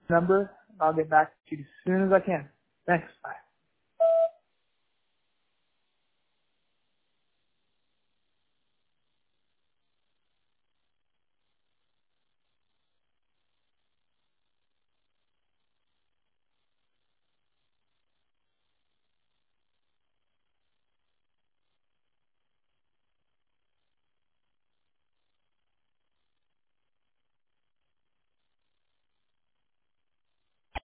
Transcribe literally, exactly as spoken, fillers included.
number. I'll get back to you as soon as I can. Thanks. Bye.